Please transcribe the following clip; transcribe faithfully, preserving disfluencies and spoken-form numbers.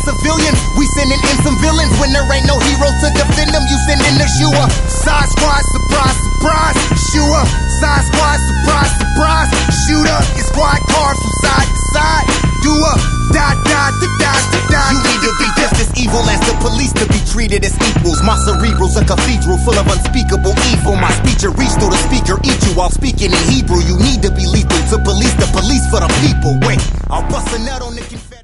civilians. We sending in some villains when there ain't no hero to defend them. You sending the shooter. Side squad, surprise, surprise. Shooter. Side squad, surprise, surprise. Shooter. Your squad car from side to side. Doer. Die, die, die, die, die. You need to be just as evil as the police to be treated as equals. My cerebral's a cathedral full of unspeakable evil. My speech will reach through the speaker, eat you while speaking in Hebrew. You need to be lethal to police the police for the people. Wait, I'll bust a nut on the confession.